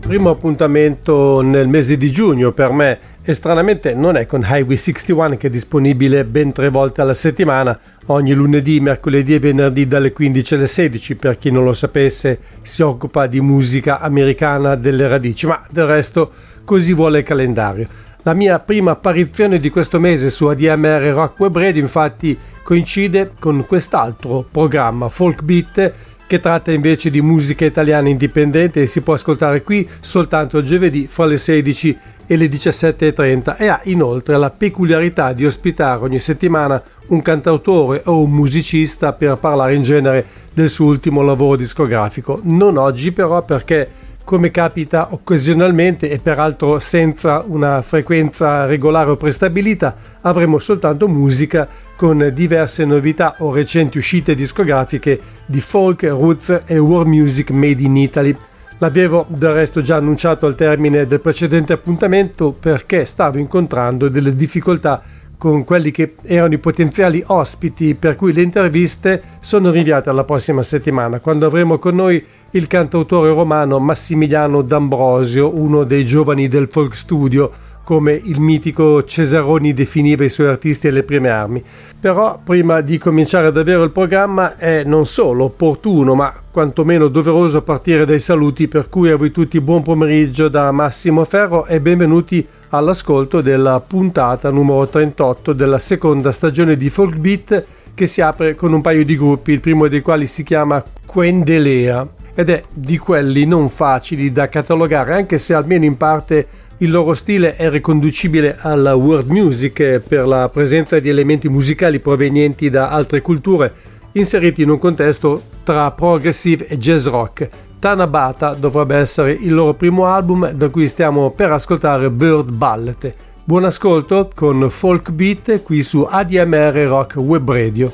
primo appuntamento nel mese di giugno per me e stranamente non è con Highway 61 che è disponibile ben 3 volte alla settimana, ogni lunedì, mercoledì e venerdì dalle 15 alle 16. Per chi non lo sapesse, si occupa di musica americana delle radici, ma del resto così vuole il calendario. La mia prima apparizione di questo mese su ADMR Rock Web Radio infatti coincide con quest'altro programma, Folk Beat, che tratta invece di musica italiana indipendente e si può ascoltare qui soltanto giovedì fra le 16 e le 17.30 e ha inoltre la peculiarità di ospitare ogni settimana un cantautore o un musicista per parlare in genere del suo ultimo lavoro discografico. Non oggi però, perché come capita occasionalmente e peraltro senza una frequenza regolare o prestabilita, avremo soltanto musica con diverse novità o recenti uscite discografiche di folk, roots e world music made in Italy. L'avevo del resto già annunciato al termine del precedente appuntamento perché stavo incontrando delle difficoltà con quelli che erano i potenziali ospiti, per cui le interviste sono rinviate alla prossima settimana, quando avremo con noi il cantautore romano Massimiliano D'Ambrosio, uno dei giovani del folk studio, come il mitico Cesaroni definiva i suoi artisti alle prime armi. Però prima di cominciare davvero il programma è non solo opportuno, ma quantomeno doveroso partire dai saluti, per cui a voi tutti buon pomeriggio da Massimo Ferro e benvenuti all'ascolto della puntata numero 38 della seconda stagione di Folk Beat, che si apre con un paio di gruppi, il primo dei quali si chiama Quendelea ed è di quelli non facili da catalogare, anche se almeno in parte il loro stile è riconducibile alla world music per la presenza di elementi musicali provenienti da altre culture inseriti in un contesto tra progressive e jazz rock. Tanabata dovrebbe essere il loro primo album, da cui stiamo per ascoltare Bird Ballet. Buon ascolto con Folk Beat qui su ADMR Rock Web Radio.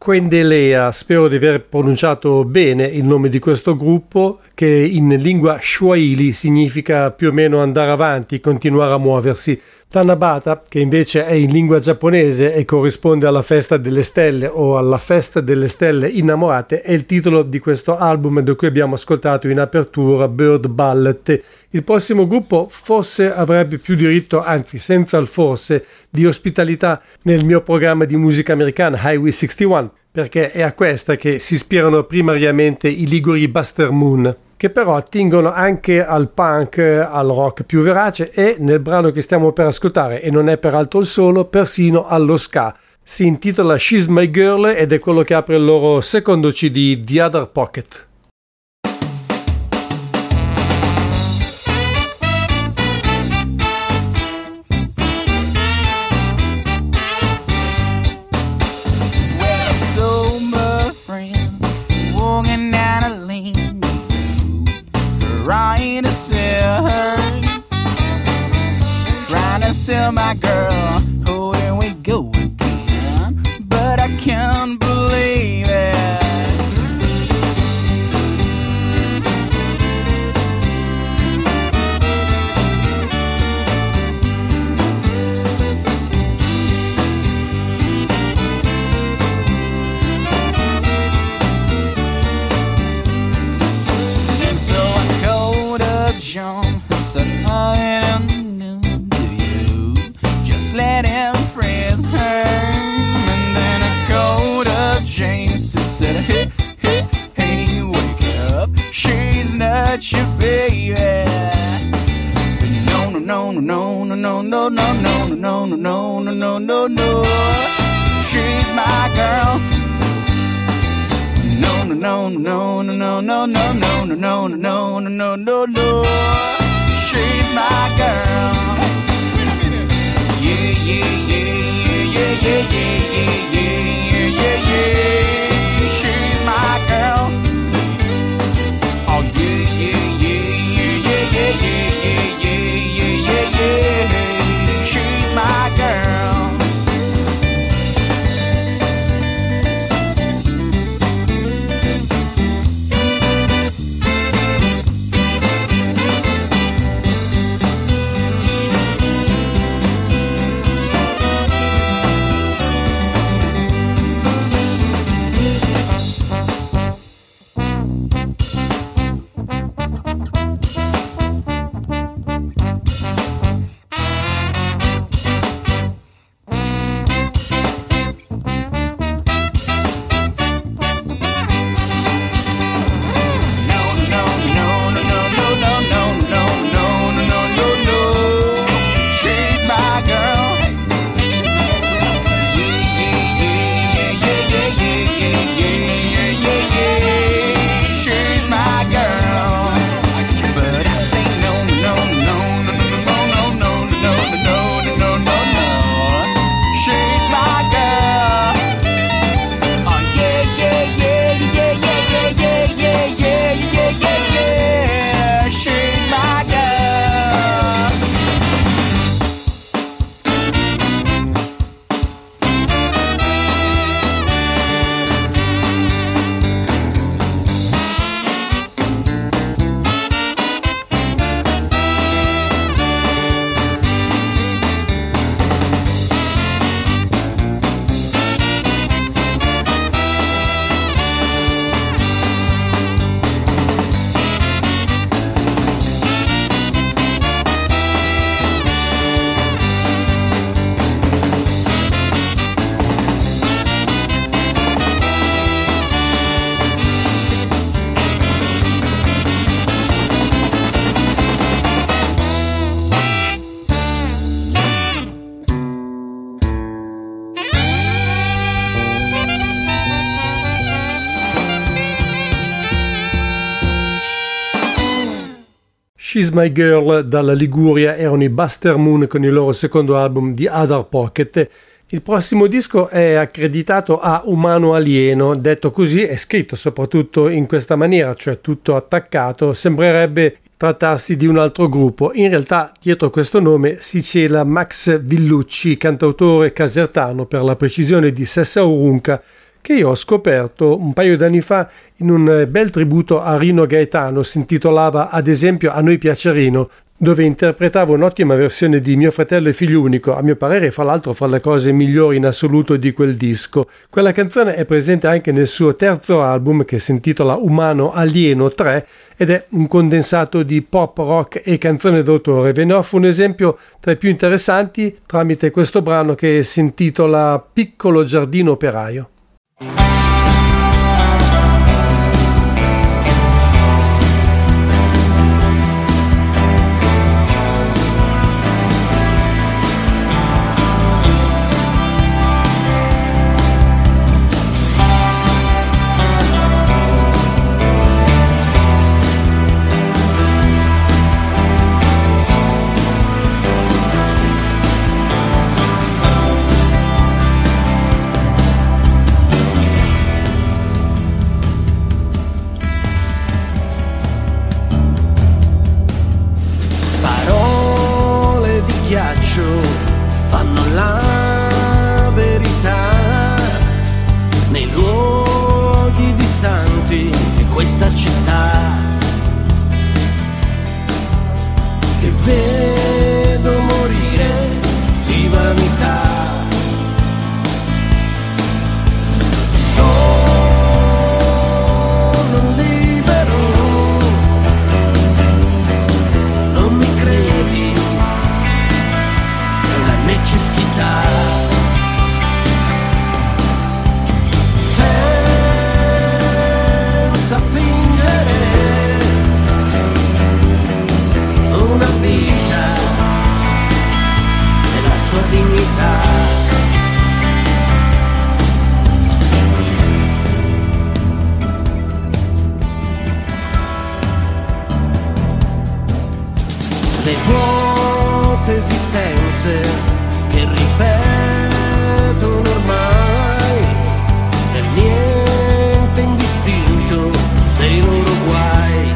Quendelea, spero di aver pronunciato bene il nome di questo gruppo, che in lingua Swahili significa più o meno andare avanti, continuare a muoversi. Tanabata, che invece è in lingua giapponese e corrisponde alla festa delle stelle o alla festa delle stelle innamorate, è il titolo di questo album da cui abbiamo ascoltato in apertura Bird Ballet. Il prossimo gruppo forse avrebbe più diritto, anzi senza il forse, di ospitalità nel mio programma di musica americana Highway 61, perché è a questa che si ispirano primariamente i liguri Buster Moon, che però attingono anche al punk, al rock più verace e nel brano che stiamo per ascoltare, e non è peraltro il solo, persino allo ska. Si intitola She's My Girl ed è quello che apre il loro secondo CD, The Other Pocket. Sell my girl, oh here we go again, but I can't believe it. And so I called up John, I said, let him freeze her. And then I called up James who said, hey, hey, hey, wake up, she's not your baby. No, no, no, no, no, no, no, no, no, no, no, no, no, no, no, no, she's my girl. No, no, no, no, no, no, no, no, no, no, no, no, no, no, no, she's my girl. Yeah, yeah, yeah, yeah, yeah, yeah, yeah, yeah, yeah, she's my girl. Oh yeah, yeah, yeah, yeah, yeah, yeah, yeah, yeah, yeah, yeah, she's my girl. She's My Girl dalla Liguria erano i Buster Moon con il loro secondo album The Other Pocket. Il prossimo disco è accreditato a Umano Alieno, detto così è scritto soprattutto in questa maniera, cioè tutto attaccato, sembrerebbe trattarsi di un altro gruppo. In realtà dietro questo nome si cela Max Villucci, cantautore casertano per la precisione di Sessa Urunca, che io ho scoperto un paio d'anni fa in un bel tributo a Rino Gaetano. Si intitolava ad esempio A noi piace Rino, dove interpretava un'ottima versione di Mio fratello e figlio unico, a mio parere fra l'altro fra le cose migliori in assoluto di quel disco. Quella canzone è presente anche nel suo terzo album che si intitola Umano Alieno 3 ed è un condensato di pop, rock e canzone d'autore. Ve ne offro un esempio tra i più interessanti tramite questo brano che si intitola Piccolo giardino operaio. Fanno la verità nei luoghi distanti di questa città che vedo morire di vanità. Sono libero, non mi credi? Necessità senza fingere una vita e la sua dignità. Le vuote esistenze che ripetono ormai nel niente indistinto dei loro guai.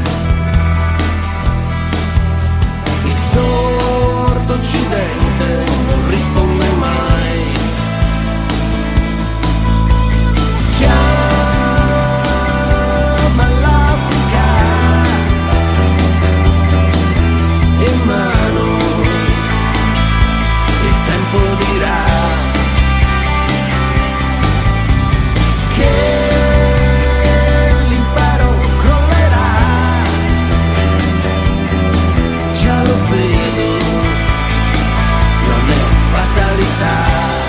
Il sordo occidente non risponde mai. Chiama l'Africa in mano, il tempo dirà che l'impero crollerà. Già lo vedo, non è fatalità.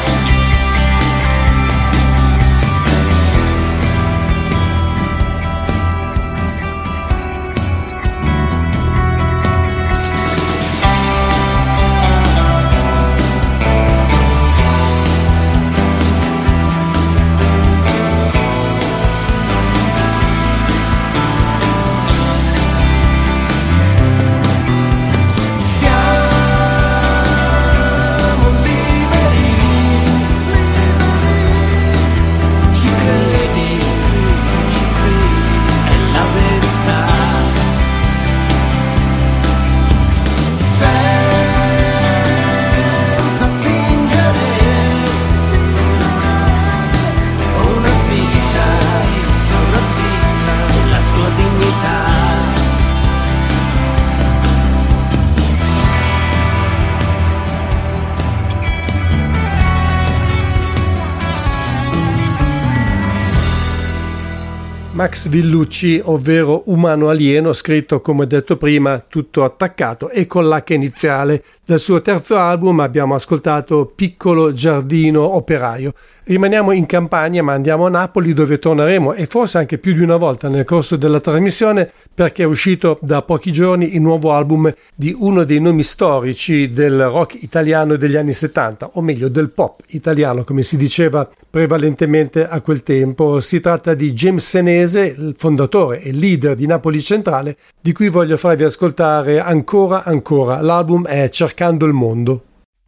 Max Villucci, ovvero Umano Alieno, scritto come detto prima tutto attaccato e con l'H iniziale. Dal suo terzo album abbiamo ascoltato Piccolo giardino operaio. Rimaniamo in Campania ma andiamo a Napoli, dove torneremo e forse anche più di una volta nel corso della trasmissione, perché è uscito da pochi giorni il nuovo album di uno dei nomi storici del rock italiano degli anni 70, o meglio del pop italiano come si diceva prevalentemente a quel tempo. Si tratta di James Senese, il fondatore e leader di Napoli Centrale, di cui voglio farvi ascoltare Ancora Ancora. L'album è Cercando il mondo.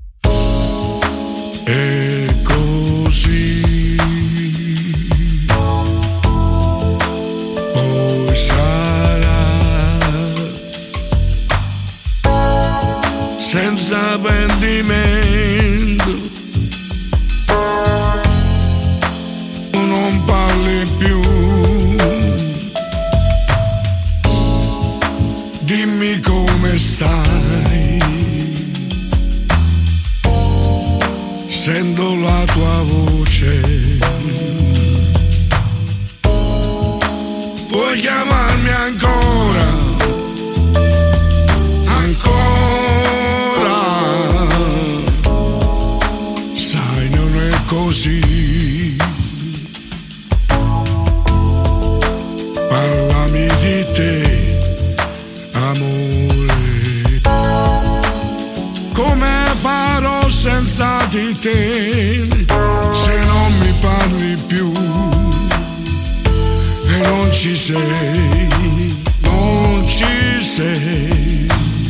E così poi sarà, senza pentimento, non dimmi come stai. Sento la tua voce. Puoi chiamarmi ancora, ancora. Sai, non è così. Parlami di te, amore. Come farò senza di te se non mi parli più e non ci sei, non ci sei.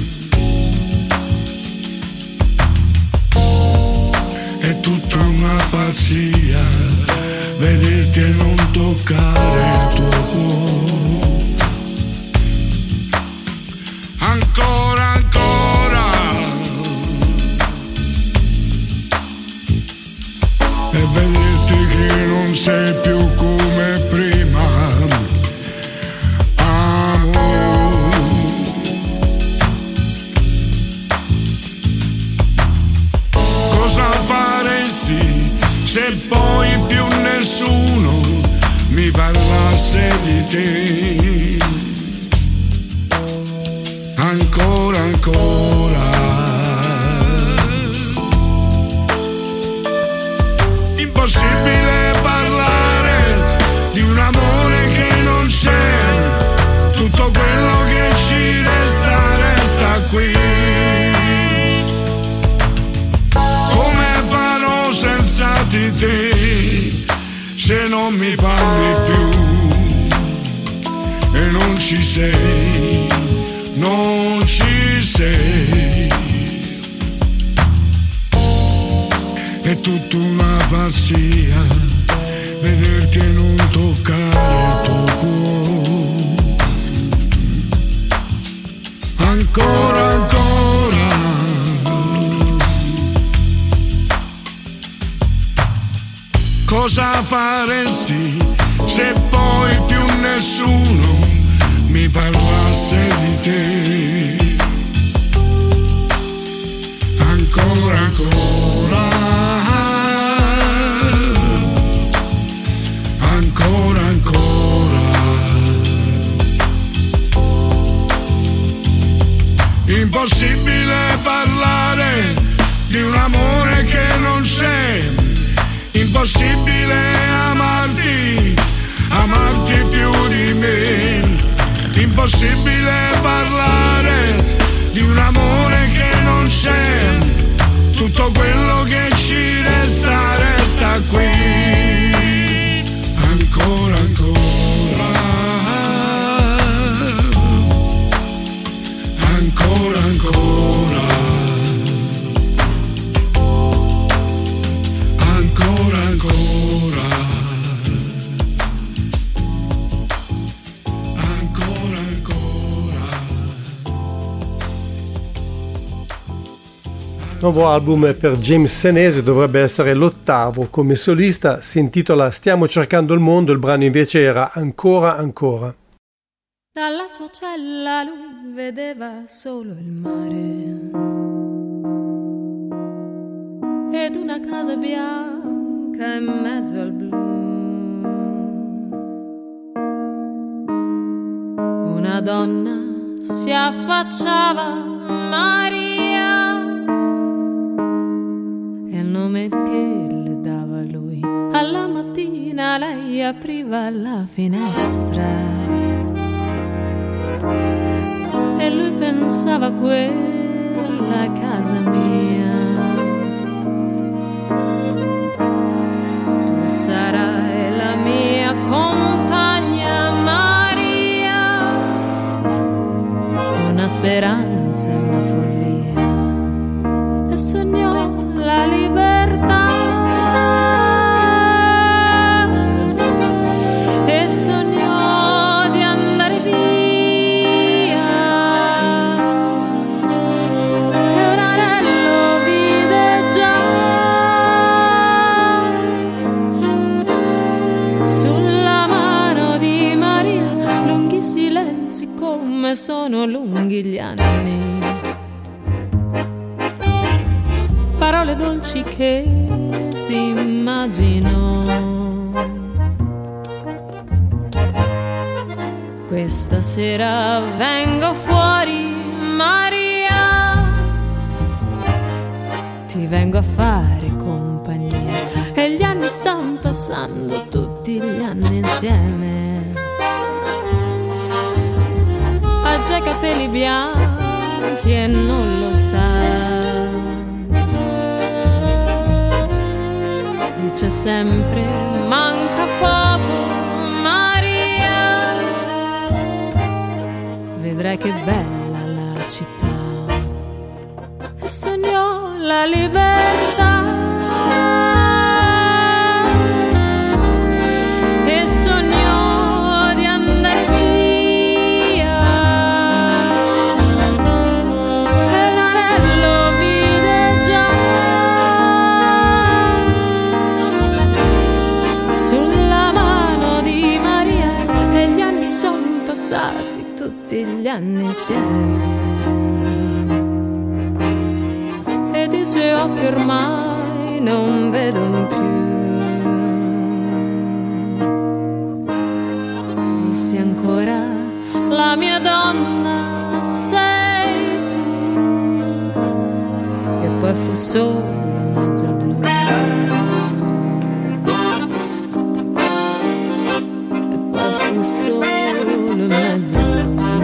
È tutta una pazzia vederti e non toccare il tuo cuore. Ancora, ancora. E vederti che non sei più come prima. Amore. Cosa faresti se poi più nessuno mi parlasse di te? Ancora, ancora. Impossibile parlare di un amore che non c'è. Tutto quello che ci resta, resta qui. Come farò senza di te se non mi parli più e non ci sei, non ci sei. È tutta una pazzia vederti e non toccare il tuo cuore. Ancora, ancora. Cosa faresti se poi più nessuno mi parlasse di te? Ancora, ancora. Ancora, ancora. Impossibile parlare di un amore che non c'è. Impossibile amarti, amarti più di me. Impossibile parlare di un amore che non c'è. Tutto quello che ci resta, resta qui. Ancora, ancora. Ancora, ancora. Ancora, ancora. Ancora, ancora. Nuovo album per James Senese, dovrebbe essere l'8º come solista, si intitola Stiamo cercando il mondo, il brano invece era Ancora, ancora. Dalla sua cella lui vedeva solo il mare ed una casa bianca in mezzo al blu. Una donna si affacciava, Maria, e il nome che le dava lui. Alla mattina lei apriva la finestra e lui pensava a quella casa mia. Tu sarai la mia compagna, Maria, una speranza e una follia, e sognò la libertà. E sognò di andare via, e un anello vide già sulla mano di Maria. Lunghi silenzi come sono lunghi gli anni. giardini, parole dolci che si immaginò. Questa sera vengo fuori, Maria, ti vengo a fare compagnia, e gli anni stanno passando, tutti gli anni insieme. Ha già i capelli bianchi e non lo sa, dice sempre manca poco, Maria, vedrai che bella la città. E sognò la libertà, e sognò di andare via, e l'anello vide già sulla mano di Maria, e gli anni son passati, tutti gli anni insieme, ed i suoi occhi ormai non vedono più. Dissi ancora, la mia donna sei tu, e poi fu solo in mezzo al blu, e poi fu solo in mezzo al blu.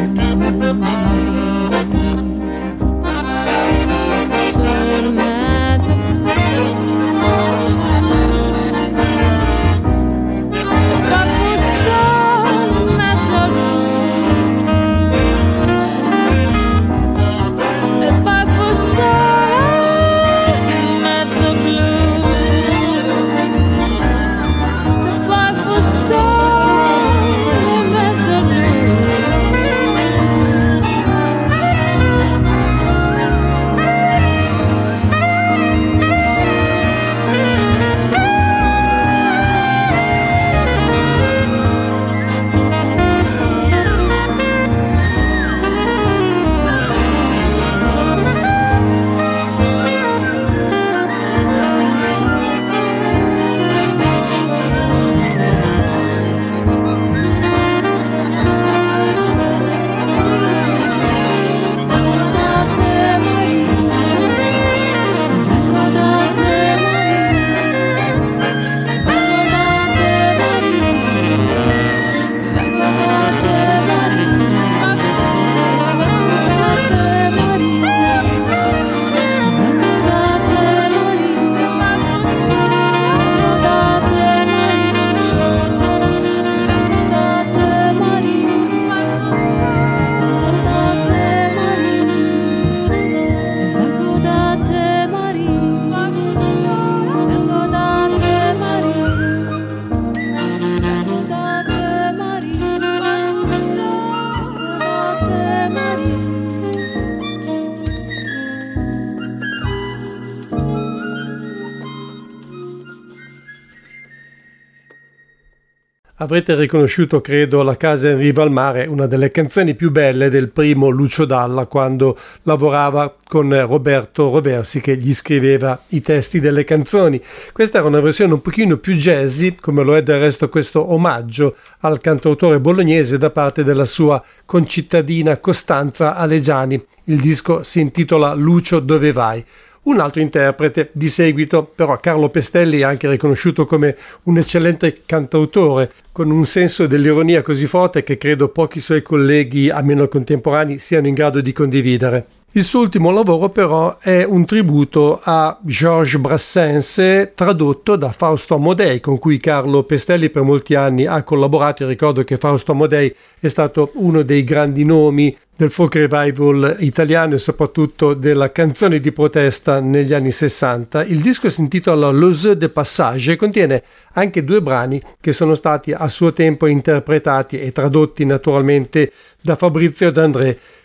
Avrete riconosciuto, credo, La casa in riva al mare, una delle canzoni più belle del primo Lucio Dalla, quando lavorava con Roberto Roversi che gli scriveva i testi delle canzoni. Questa era una versione un pochino più jazzy, come lo è del resto questo omaggio al cantautore bolognese da parte della sua concittadina Costanza Alegiani. Il disco si intitola Lucio dove vai? Un altro interprete di seguito, però Carlo Pestelli è anche riconosciuto come un eccellente cantautore, con un senso dell'ironia così forte che credo pochi suoi colleghi, almeno contemporanei, siano in grado di condividere. Il suo ultimo lavoro però è un tributo a Georges Brassens tradotto da Fausto Amodei, con cui Carlo Pestelli per molti anni ha collaborato. Io ricordo che Fausto Amodei è stato uno dei grandi nomi del folk revival italiano e soprattutto della canzone di protesta negli anni 60. Il disco si intitola Les Jeux de Passage e contiene anche 2 brani che sono stati a suo tempo interpretati e tradotti naturalmente da Fabrizio D'André.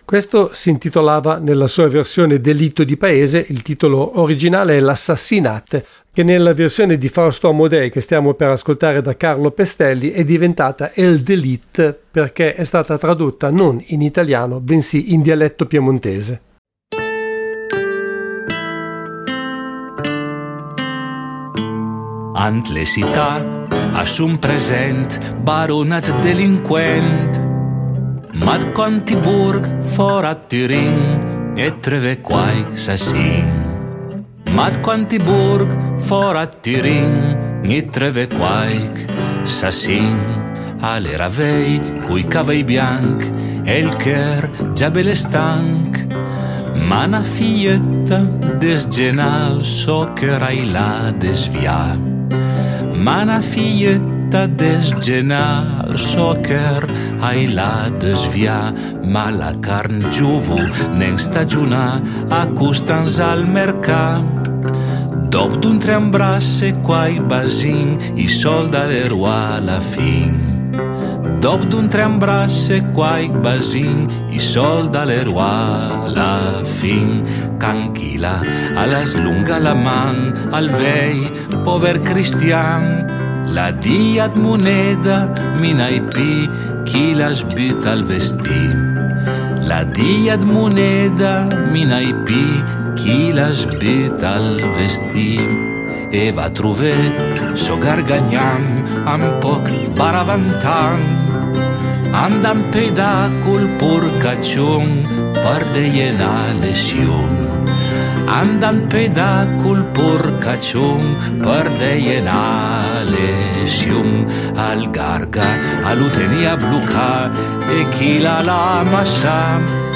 Questo si intitolava nella sua versione Delitto di Paese, il titolo originale è L'Assassinat, che nella versione di Fausto Amodei che stiamo per ascoltare da Carlo Pestelli è diventata El Delit perché è stata tradotta non in italiano bensì in dialetto piemontese. Ant le città, asum present, baronat delinquent, mat Contiburg fora Turin e treve quai sassin. Mat Contiburg fora Turin e treve quai sassin. Ale ravei cui cavei bianc e il cœur già belle stanc. Mana figlietta des genal so che rai la desvia. Mana figlietta des genal so che ai la desvia, ma la carn giuvu nen stagiuna accustans al mercat. Dop d'un treambrasse quai basin i solda le roi la fin. Dop d'un treambrasse quai basin i solda le roi la fin. Canchila alas lunga la man al vei pover cristian. La diat moneda minai pi chi la sbita al vestim. La diat moneda minai pi chi la sbita al vestim. E va trover so gargagnam un poc baravantan. Andam peda col porcaccion per deiena lesion. Andam peda col porcaccion per deiena lesion. Al garga all'utenia bluca e chi la massa.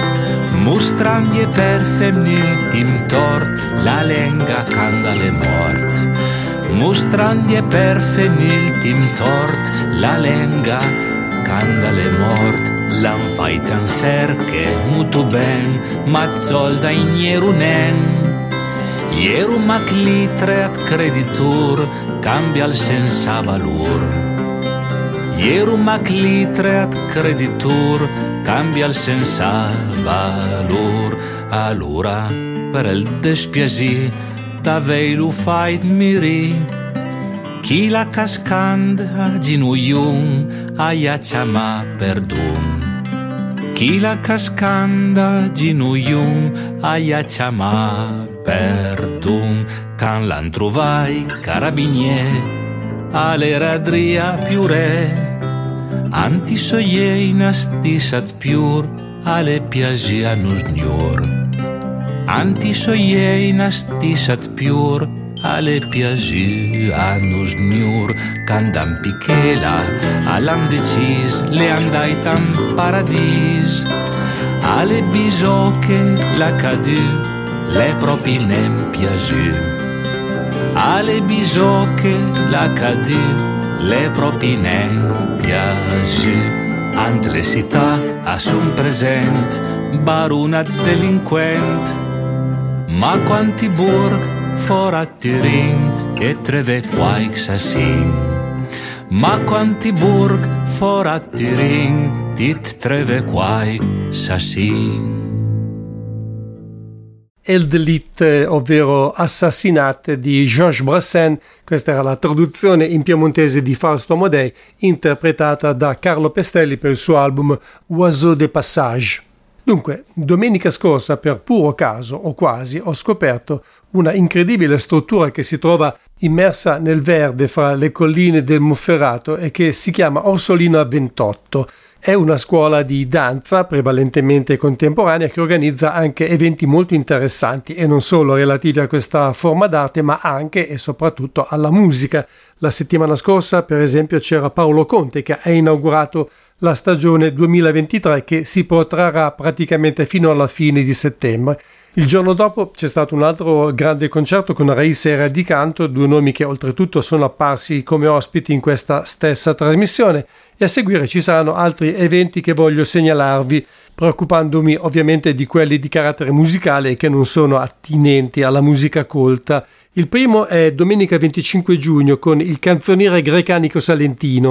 Mostrandi e per femnil tim tort la lenga candale mort. Mostrandi e per femnil tim tort la lenga candale mort. L'han fai cancer che mutu ben mazzolda in ierunen. Ieru mac litre at creditur cambia il senza valur. Ieru mac litre at creditur cambia il senza valur. Allora per il despiasi t'avei lu fai miri. Chi la cascand a ginuiun aia chiama perdun. Chi la cascanda ginuiun aia chiama perdun. Can l'an trovai carabinier alle radria più re. Anti soiei nastisat piur ale piagia nus nior. Anti soiei nastisat piur ale piagia nus nior. Candam pichela alam decis le andai tam paradis. Ale bisoche la cadu le propi nem piagiu. Ale bisoche la cadu le propi nem piagiu. Ant le città asum present barunat delinquent. Ma quanti burg fora Turin e treve quai sassin. Ma quanti burg fora Turin tit treve quai sassin. El Delit, ovvero Assassinat di Georges Brassens. Questa era la traduzione in piemontese di Fausto Amodei, interpretata da Carlo Pestelli per il suo album Oiseau de Passage. Dunque, domenica scorsa, per puro caso o quasi, ho scoperto una incredibile struttura che si trova immersa nel verde fra le colline del Monferrato e che si chiama Orsolino a 28. È una scuola di danza prevalentemente contemporanea che organizza anche eventi molto interessanti e non solo relativi a questa forma d'arte ma anche e soprattutto alla musica. La settimana scorsa per esempio c'era Paolo Conte che ha inaugurato la stagione 2023 che si protrarrà praticamente fino alla fine di settembre. Il giorno dopo c'è stato un altro grande concerto con Raissa e Radicanto, due nomi che oltretutto sono apparsi come ospiti in questa stessa trasmissione, e a seguire ci saranno altri eventi che voglio segnalarvi, preoccupandomi ovviamente di quelli di carattere musicale e che non sono attinenti alla musica colta. Il primo è domenica 25 giugno con il Canzoniere Grecanico Salentino.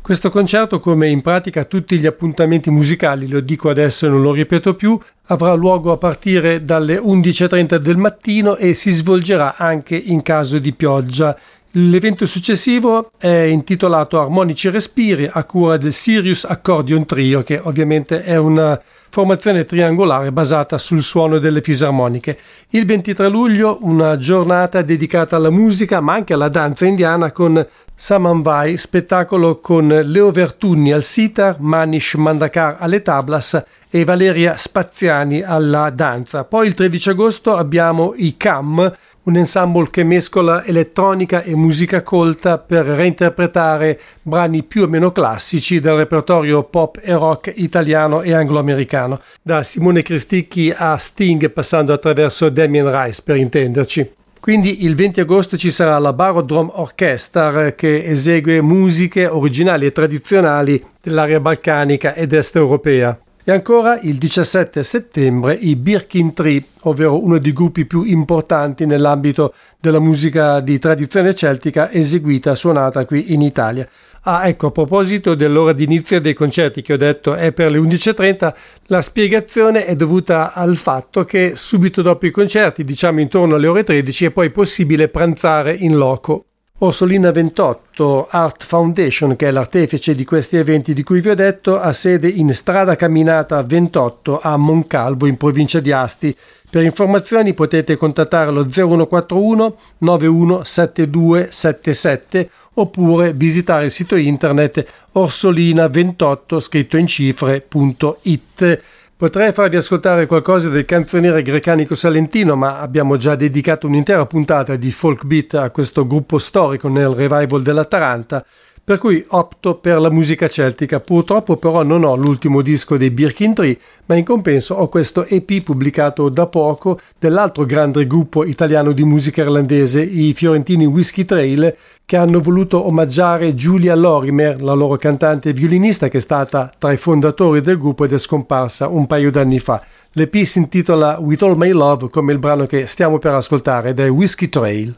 Questo concerto, come in pratica tutti gli appuntamenti musicali, lo dico adesso e non lo ripeto più, avrà luogo a partire dalle 11:30 del mattino e si svolgerà anche in caso di pioggia. L'evento successivo è intitolato Armonici Respiri, a cura del Sirius Accordion Trio, che ovviamente è una formazione triangolare basata sul suono delle fisarmoniche. Il 23 luglio una giornata dedicata alla musica ma anche alla danza indiana con Saman Vai, spettacolo con Leo Vertunni al sitar, Manish Mandakar alle tablas e Valeria Spaziani alla danza. Poi il 13 agosto abbiamo i CAM, un ensemble che mescola elettronica e musica colta per reinterpretare brani più o meno classici del repertorio pop e rock italiano e anglo-americano, da Simone Cristicchi a Sting passando attraverso Damien Rice per intenderci. Quindi il 20 agosto ci sarà la Barodrom Orchestra che esegue musiche originali e tradizionali dell'area balcanica ed est europea. E ancora il 17 settembre i Birkin Tree, ovvero uno dei gruppi più importanti nell'ambito della musica di tradizione celtica eseguita, suonata qui in Italia. Ecco, a proposito dell'ora di inizio dei concerti che ho detto è per le 11:30, la spiegazione è dovuta al fatto che subito dopo i concerti, diciamo intorno alle ore 13, è poi possibile pranzare in loco. Orsolina 28 Art Foundation, che è l'artefice di questi eventi di cui vi ho detto, ha sede in Strada Caminata 28 a Moncalvo, in provincia di Asti. Per informazioni potete contattare lo 0141 917277 oppure visitare il sito internet orsolina28 scritto in cifre.it. Potrei farvi ascoltare qualcosa del canzoniere grecanico salentino, ma abbiamo già dedicato un'intera puntata di folk beat a questo gruppo storico nel revival dell'Atalanta, per cui opto per la musica celtica. Purtroppo però non ho l'ultimo disco dei Birkin Tree, ma in compenso ho questo EP pubblicato da poco dell'altro grande gruppo italiano di musica irlandese, i fiorentini Whiskey Trail, che hanno voluto omaggiare Julia Lorimer, la loro cantante e violinista, che è stata tra i fondatori del gruppo ed è scomparsa un paio d'anni fa. L'EP si intitola With All My Love, come il brano che stiamo per ascoltare, ed è Whiskey Trail.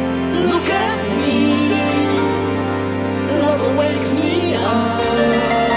Wakes me up.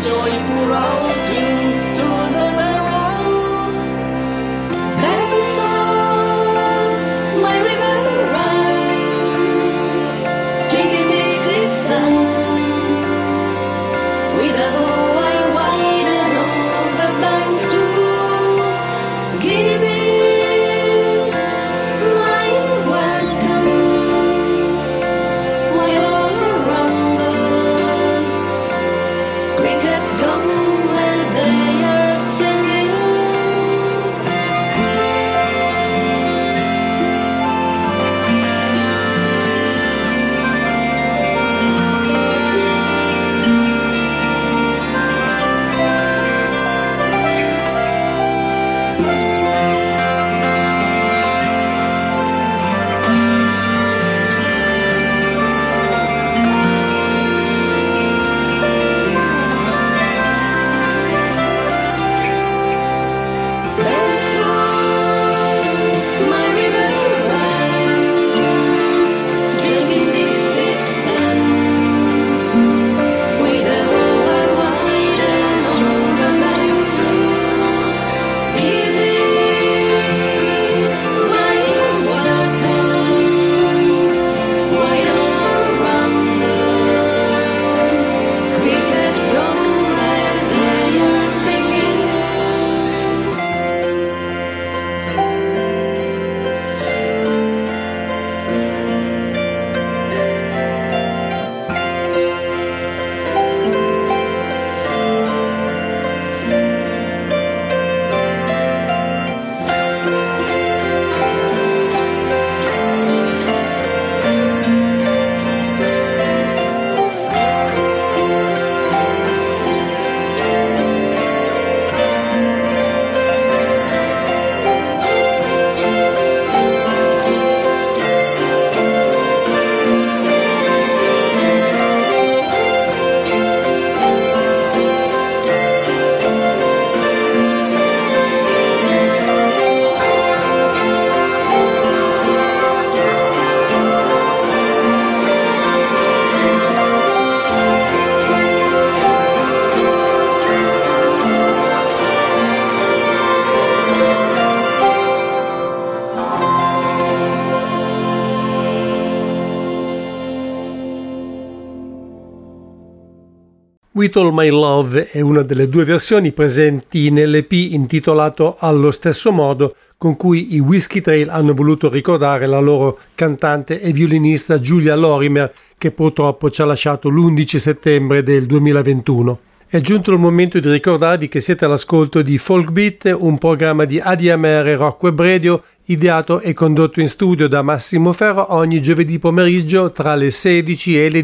With All My Love è una delle due versioni presenti nell'EP intitolato allo stesso modo, con cui i Whiskey Trail hanno voluto ricordare la loro cantante e violinista Julia Lorimer, che purtroppo ci ha lasciato l'11 settembre del 2021. È giunto il momento di ricordarvi che siete all'ascolto di Folk Beat, un programma di ADMR Rock Web Radio ideato e condotto in studio da Massimo Ferro ogni giovedì pomeriggio tra le 16 e le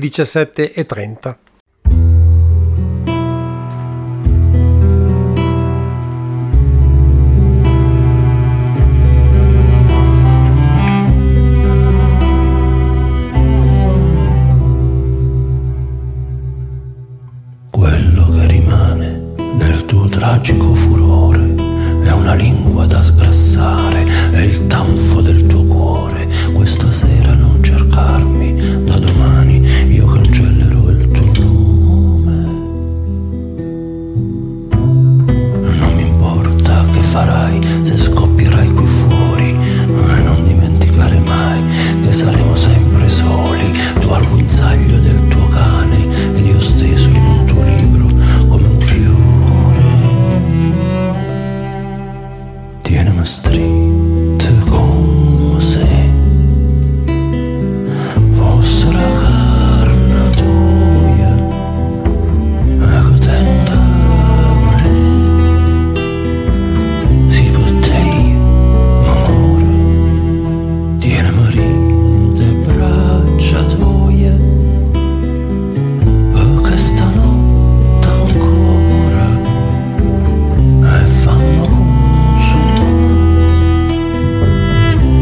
17:30. Tragico furore è una lingua da sgrassare, è il tanfo del tuo cuore. Questa sera non cercarmi, da domani io cancellerò il tuo nome. Non mi importa che farai se scoppierai qui fuori, e non dimenticare mai che saremo sempre soli. Tu al guinzaglio del tuo cane ed io steso in un tuo libro come un fiore. Tienimi strette come se fosse la carne tua, ecco tentare, si potei, amore, tienimi rinte braccia tue, perché stanotte ancora, e fammi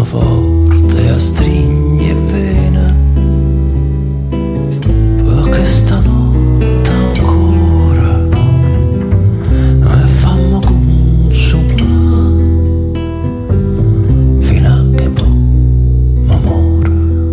forte a stringhi e vena, perché stanotte ancora e fammo consumare fino a che poi m'amore.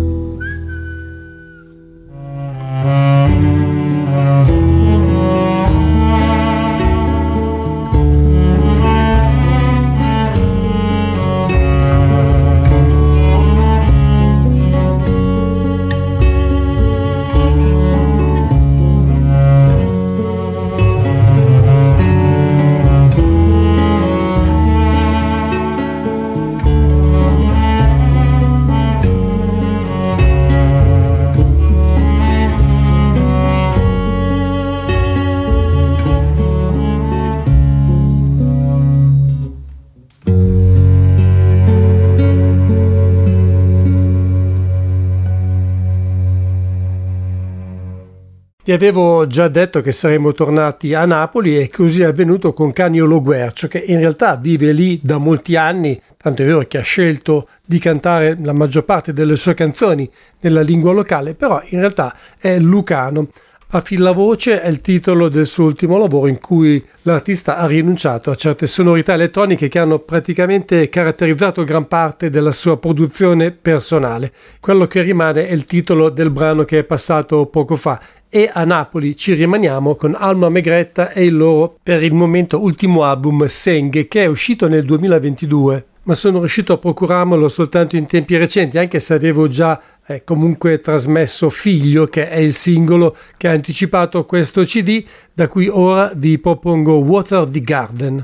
Ti avevo già detto che saremmo tornati a Napoli e così è avvenuto con Canio Lo Guercio, che in realtà vive lì da molti anni, tanto è vero che ha scelto di cantare la maggior parte delle sue canzoni nella lingua locale, però in realtà è lucano. Affillavoce è il titolo del suo ultimo lavoro in cui l'artista ha rinunciato a certe sonorità elettroniche che hanno praticamente caratterizzato gran parte della sua produzione personale. Quello che rimane è il titolo del brano che è passato poco fa. E a Napoli ci rimaniamo con Alma Megretta e il loro, per il momento, ultimo album Senghe, che è uscito nel 2022, ma sono riuscito a procurarmelo soltanto in tempi recenti, anche se avevo già comunque trasmesso Figlio, che è il singolo che ha anticipato questo CD, da cui ora vi propongo Water the Garden.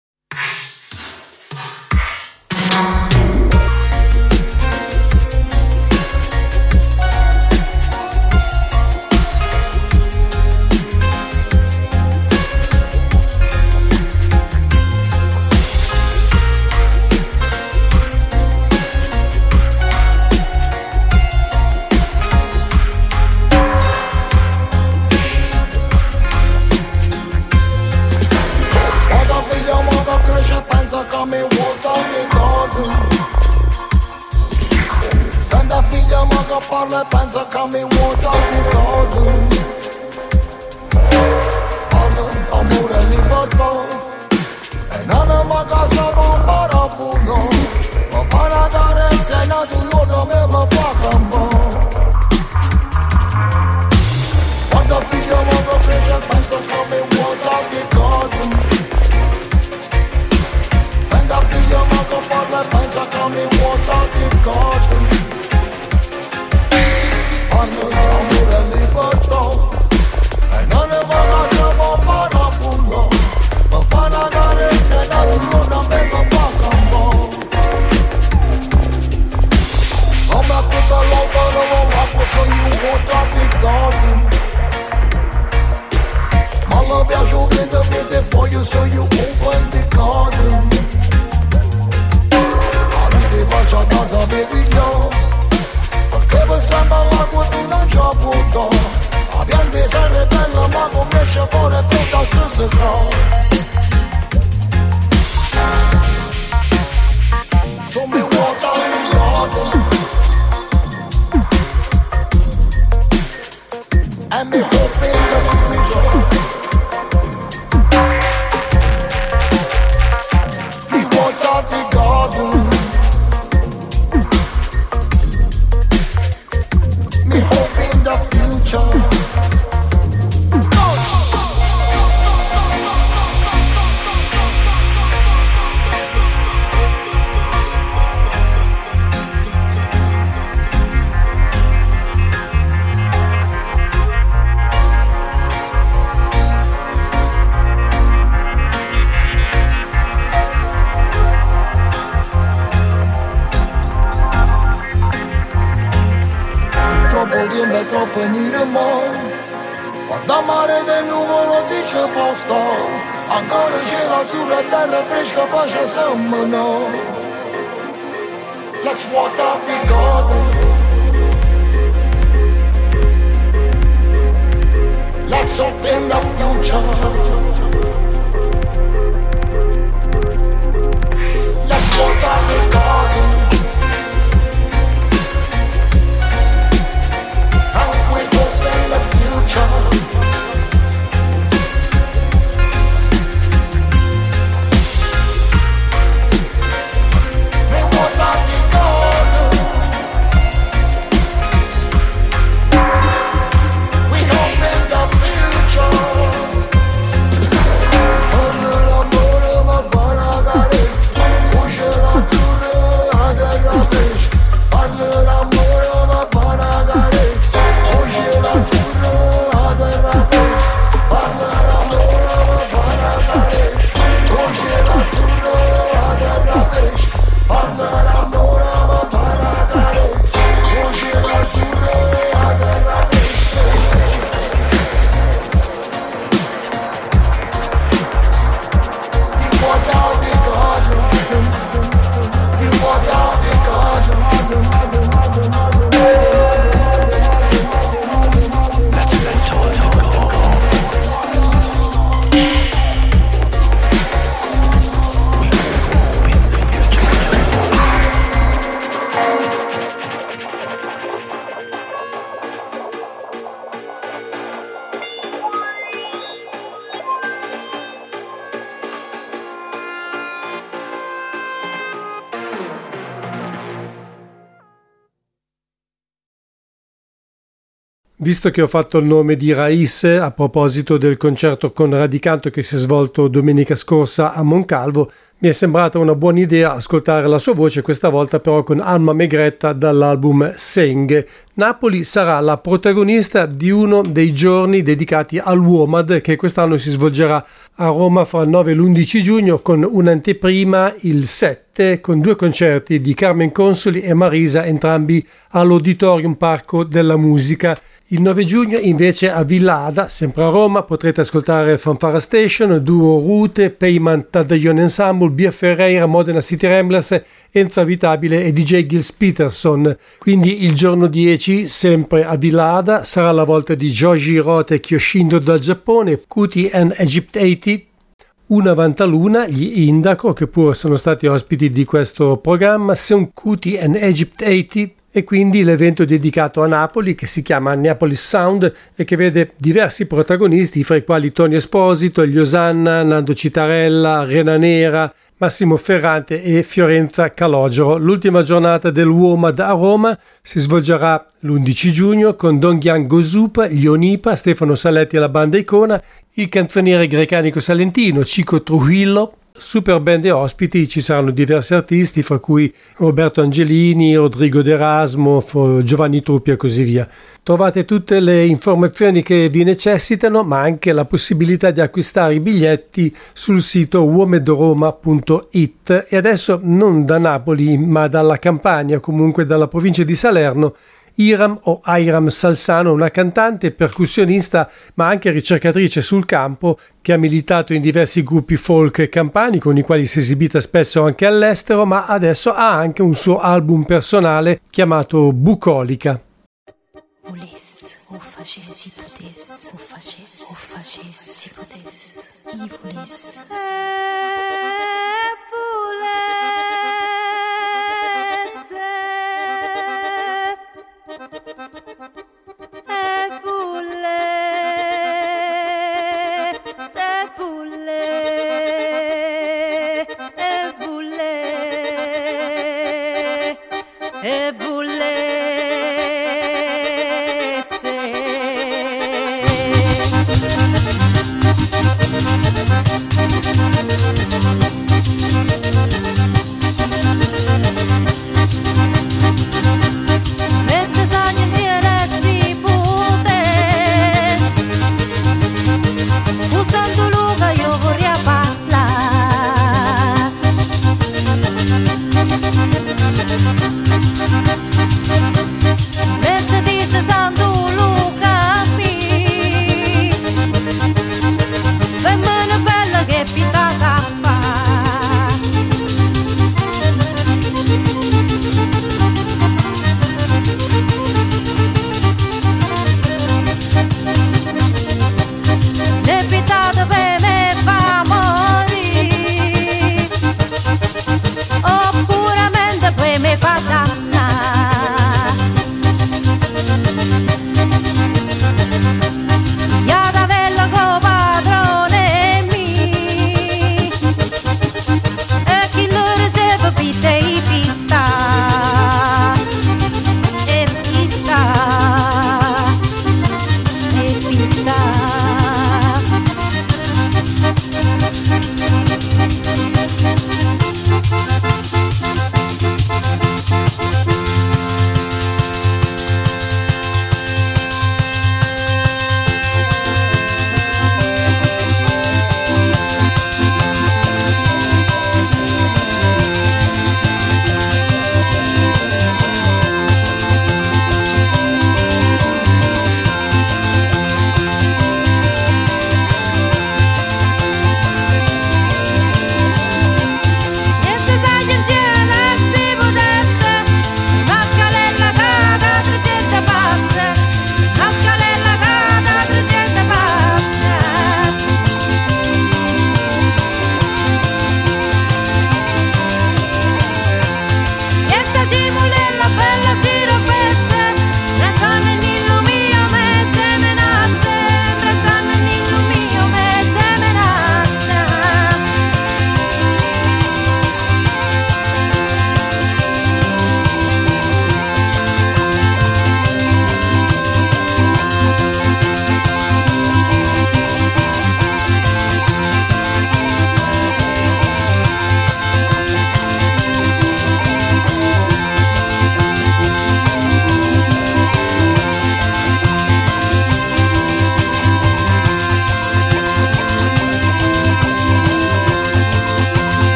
Parla pensa che mi vuota di todo. Amore libertà e non è una casa bomba da fuoco, ma fa una carezza e una tu da me mi fa campo. Quando figlio mi cresce pensa che mi vuota di todo. Senta figlio mi parla pensa che mi vuota di todo. Amore libertà e non è una casa bomba da fuoco, ma fa una carezza e la tua da me mi fa campo. Come a tutta l'opera dell'acqua so you water the garden. Ma la piace vento busy for you so you open the garden. Arrivi faccia a casa baby yo, che passando all'acqua tu non c'ho avuto. La pianta sarà bella ma come esce fuori brutta si secca. So me water the garden and me hope in the future. Me water the garden, me hope in the future. Troppo venire mo, guarda mare del nuvolo si c'è posto, ancora cielo sulla terra fresca pace sembrano. Let's water the garden, let's open the future. Let's water the garden. Visto che ho fatto il nome di Raiz a proposito del concerto con Radicanto che si è svolto domenica scorsa a Moncalvo, mi è sembrata una buona idea ascoltare la sua voce, questa volta però con Alma Megretta dall'album Seng. Napoli sarà la protagonista di uno dei giorni dedicati al WOMAD che quest'anno si svolgerà a Roma fra il 9 e l'11 giugno con un'anteprima il 7 con 2 concerti di Carmen Consoli e Marisa, entrambi all'Auditorium Parco della Musica. Il 9 giugno invece a Villa Ada, sempre a Roma, potrete ascoltare Fanfara Station, Duo Rute, Payment Tadaglione Ensemble, Bia Ferreira, Modena City Ramblers, Enzo Avitabile e DJ Gils Peterson. Quindi il giorno 10, sempre a Villa Ada, sarà la volta di Joji Hirota e Kyoshindo dal Giappone, Kuti and Egypt 80, Una Vantaluna, gli Indaco, che pure sono stati ospiti di questo programma, Seun Kuti and Egypt 80, e quindi l'evento dedicato a Napoli che si chiama Neapolis Sound e che vede diversi protagonisti, fra i quali Tony Esposito, Elio Sanna, Nando Citarella, Rena Nera, Massimo Ferrante e Fiorenza Calogero. L'ultima giornata del WOMAD a Roma si svolgerà l'11 giugno con Dongyan Gozupa, gli Onipa, Stefano Saletti e la banda Icona, il canzoniere grecanico salentino Chico Trujillo. Super band e ospiti, ci saranno diversi artisti, fra cui Roberto Angelini, Rodrigo D'Erasmo, Giovanni Truppi e così via. Trovate tutte le informazioni che vi necessitano, ma anche la possibilità di acquistare i biglietti sul sito womedroma.it. E adesso non da Napoli, ma dalla Campania, comunque dalla provincia di Salerno, Iram o Airam Salsano, una cantante e percussionista ma anche ricercatrice sul campo che ha militato in diversi gruppi folk campani con i quali si è esibita spesso anche all'estero, ma adesso ha anche un suo album personale chiamato Bucolica.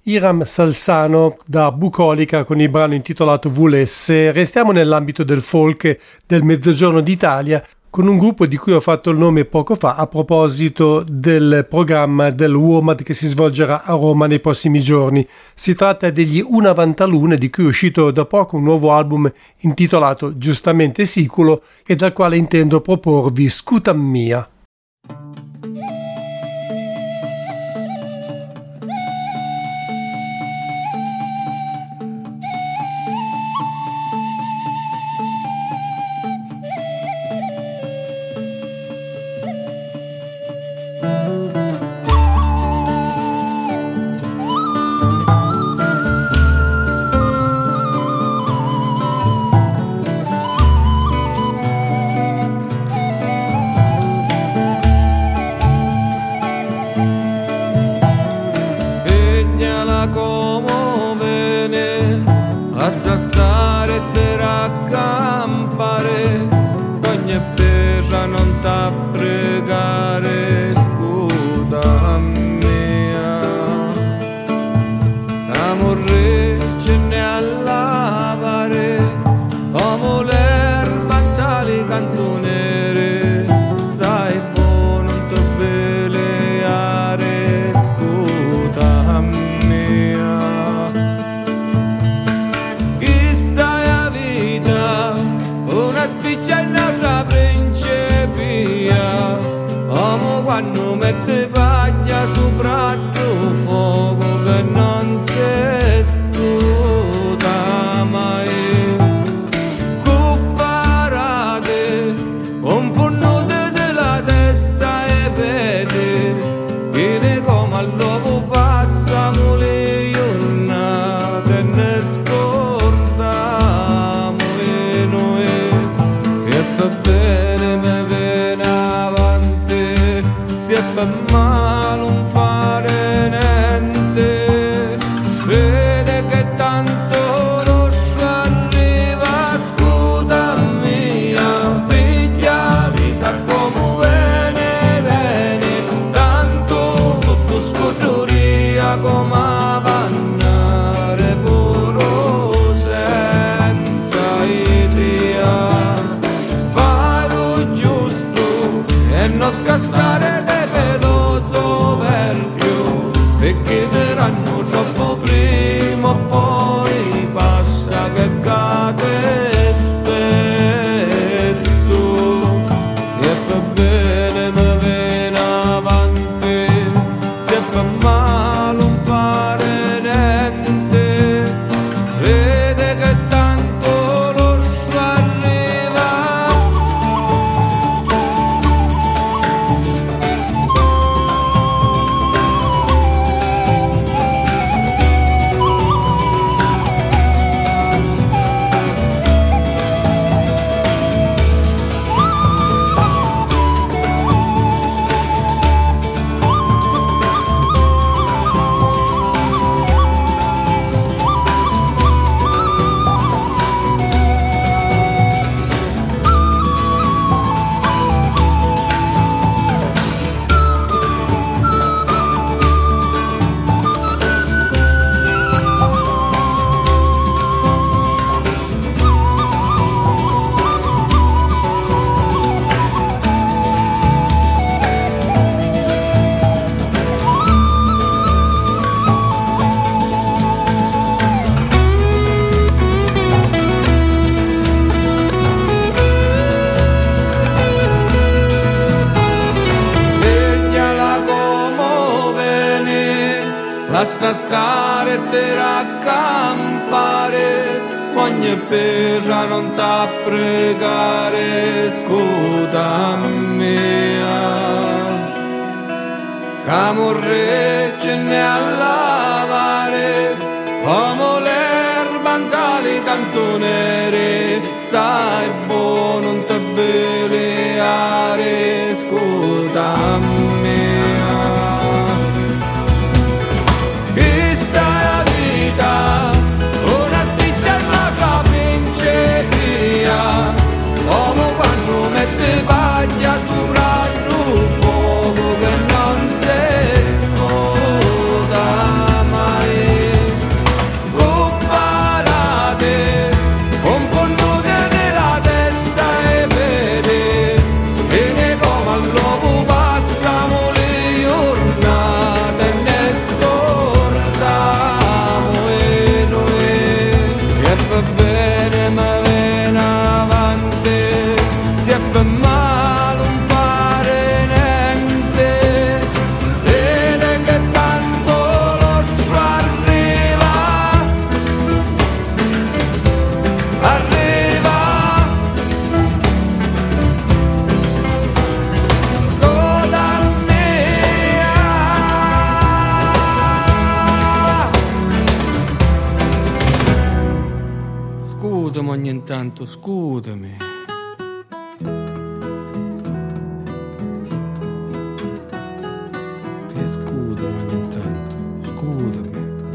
Hiram Salsano da Bucolica con il brano intitolato Vulesse. Restiamo nell'ambito del folk del Mezzogiorno d'Italia con un gruppo di cui ho fatto il nome poco fa a proposito del programma del WOMAD che si svolgerà a Roma nei prossimi giorni. Si tratta degli Una Vantalune, di cui è uscito da poco un nuovo album intitolato giustamente Siculo e dal quale intendo proporvi Scutam Mia. Lascia stare per accampare, ogni pesa non t'ha pregare, scusa mia. Amore ce ne a lavare, amo l'erba tali cantonere, stai buono non ti beleare, scusa mia. Quando mette paglia sopra il fuoco che non si studa mai, cuffarate un punnote della testa e vede viene come al lobo passa mule giornate ne scordiamo e noi si è per bene me viene avanti, si è per male non fare niente, crede che tanto lo arriva, scusa mia, piglia vita come viene, tanto tutto scorduria come pannare puro senza idea, fai lo giusto e non scassare perché verranno troppo prima o poi basta che cade spetto, si è per bene me viene avanti, si è per male non fare niente, crede che tanto lo arriva. Lascia stare per accampare, ogni pesa non t'ha pregare, scusa mia. Camorre ce ne a lavare, amo l'erba tali cantonere, stai buono non te beleare, scusa mia. Una spiccia in la vinceria, come quando mette paglia sopra il fuoco che non si sfoda mai. me viene avanti, se è per male non fare niente, vede che tanto lo so arriva, arriva, scoda mia. Scudami ogni tanto, scudami. E scudami ogni tanto, scudami.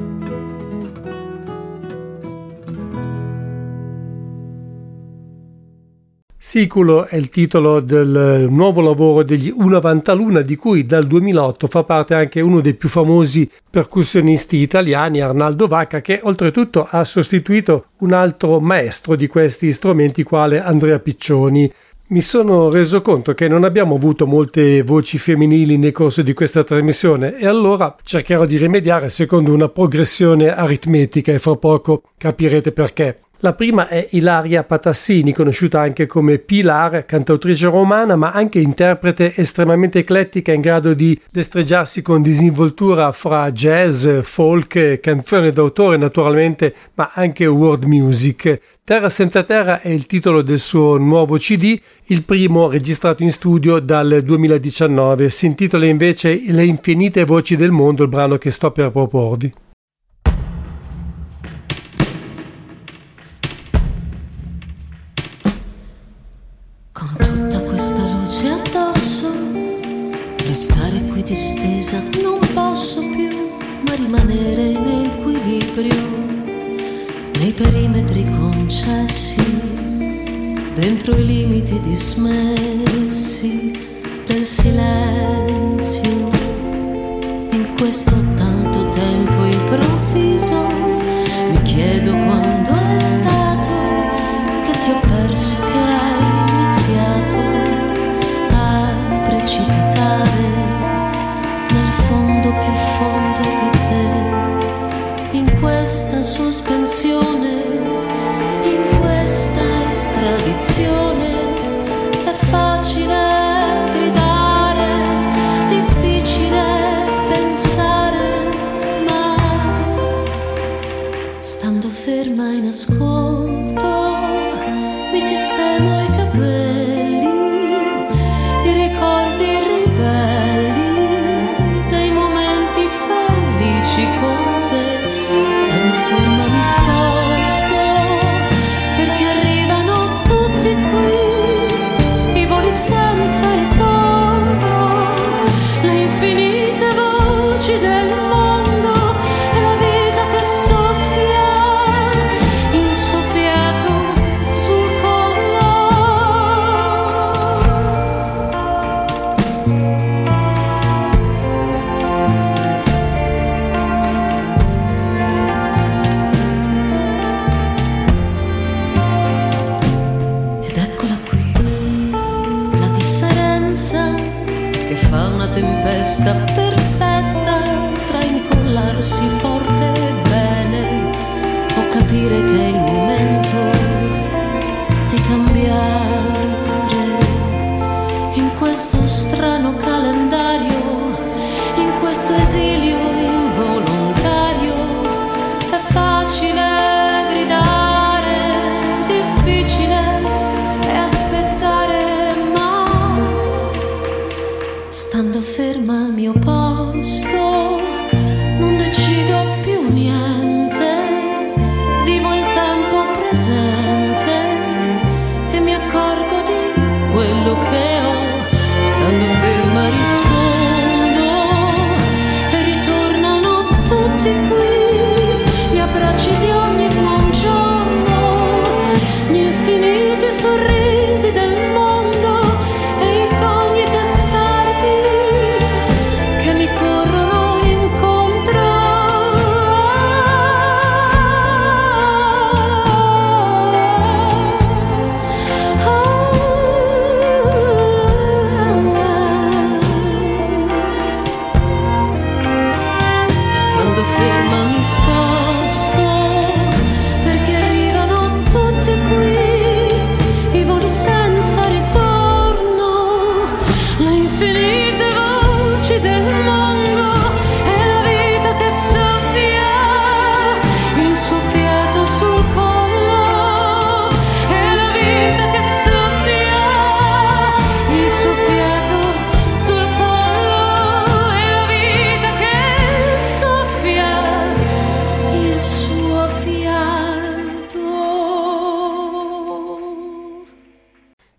Siculo è il titolo del nuovo lavoro degli Una Vantaluna, di cui dal 2008 fa parte anche uno dei più famosi percussionisti italiani, Arnaldo Vacca, che oltretutto ha sostituito un altro maestro di questi strumenti quale Andrea Piccioni. Mi sono reso conto che non abbiamo avuto molte voci femminili nel corso di questa trasmissione e allora cercherò di rimediare secondo una progressione aritmetica e fra poco capirete perché. La prima è Ilaria Patassini, conosciuta anche come Pilar, cantautrice romana ma anche interprete estremamente eclettica in grado di destreggiarsi con disinvoltura fra jazz, folk, canzone d'autore naturalmente, ma anche world music. Terra senza terra è il titolo del suo nuovo CD, il primo registrato in studio dal 2019. Si intitola invece Le infinite voci del mondo, il brano che sto per proporvi. Con tutta questa luce addosso, restare qui distesa non posso più, ma rimanere in equilibrio, nei perimetri concessi, dentro i limiti dismessi del silenzio. In questo tanto tempo improvviso, mi chiedo quando è stato che ti ho perso, che hai iniziato a precipitare nel fondo più fondo di te, in questa sospensione, in questa estradizione. È facile gridare, difficile pensare, ma stando ferma in ascolto mi sistemo i capelli, i ricordi ribelli dei momenti felici con te. Stando ferma mi sposto, perché arrivano tutti qui, i voli senza ritorno, le infinite voci del mondo e la vita che soffia il suo fiato sul collo. Ed eccola qui, la differenza che fa una tempesta perfetta tra incollarsi forte e bene o capire che è il momento di cambiare. In questo strano calendario, in questo esilio involontario, è facile gridare, difficile è aspettare, ma stando ferma al mio posto non decido più niente, vivo il tempo presente e mi accorgo di quello che ho. Stando ferma rispondo e ritornano tutti qui, gli abbracci di ogni buongiorno, gli infiniti sorrisi del mondo e i sogni testardi che mi corrono incontro.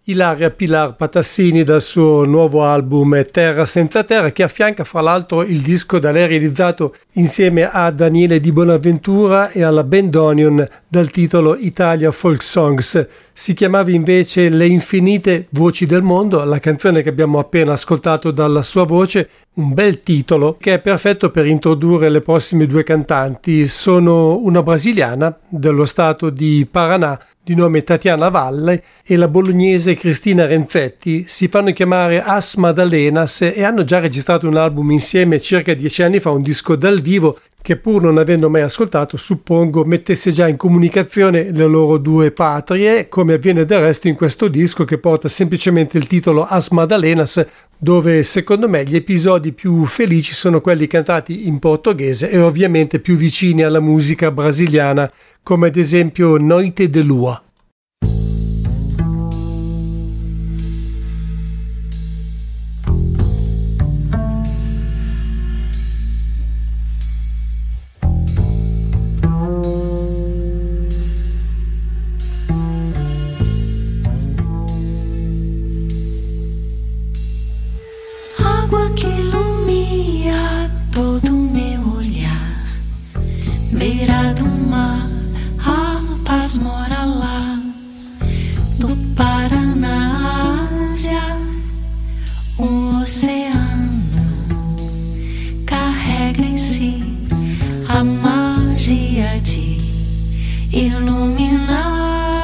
Ilaria Pilar Patassini dal suo nuovo album Terra senza terra, che affianca fra l'altro il disco da lei realizzato insieme a Daniele Di Bonaventura e alla Bandonion dal titolo Italia Folk Songs. Si chiamava invece Le infinite voci del mondo, la canzone che abbiamo appena ascoltato dalla sua voce, un bel titolo che è perfetto per introdurre le prossime due cantanti. Sono una brasiliana dello stato di Paraná di nome Tatiana Valle e la bolognese Cristina Renzetti. Si fanno chiamare As Madalenas e hanno già registrato un album insieme circa 10 anni fa, un disco dal vivo che, pur non avendo mai ascoltato, suppongo mettesse già in comunicazione le loro due patrie, come avviene del resto in questo disco che porta semplicemente il titolo As Madalenas, dove secondo me gli episodi più felici sono quelli cantati in portoghese e ovviamente più vicini alla musica brasiliana, come ad esempio Noite de Lua. Água que ilumina todo meu olhar, beira do mar, a paz mora lá. Do Paraná, Ásia, o oceano carrega em si a magia de iluminar.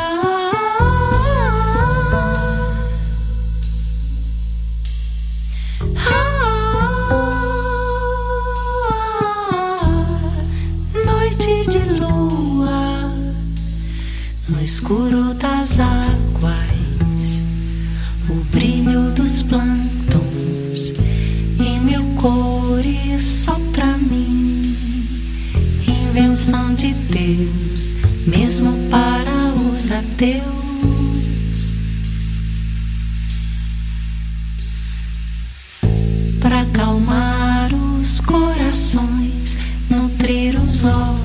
Noite de lua, no escuro das águas, o brilho dos plânctons em mil cores só pra mim. Invenção de Deus, mesmo para os ateus. Pra acalmar os corações, nutrir os olhos,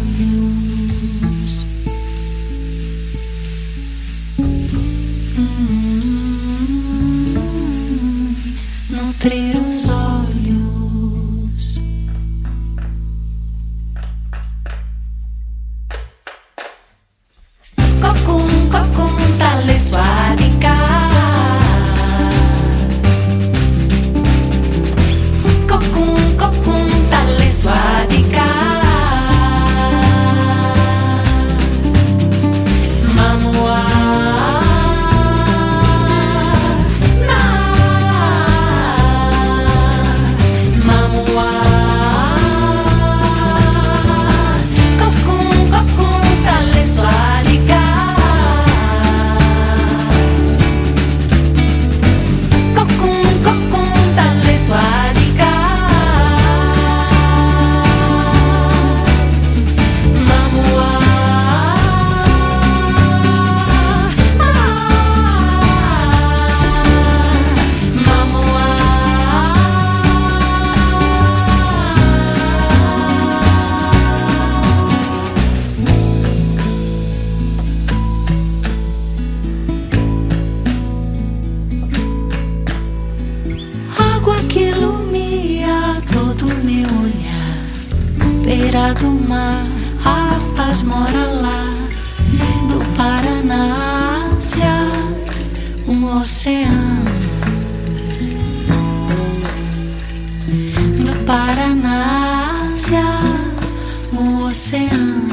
nutrir os olhos. Cocum, cocum, tale suadica. Cocum, cocum, tale suadica. Do mar, a paz mora lá. Do Paraná, Ásia, um oceano. Do Paraná, Ásia, um oceano.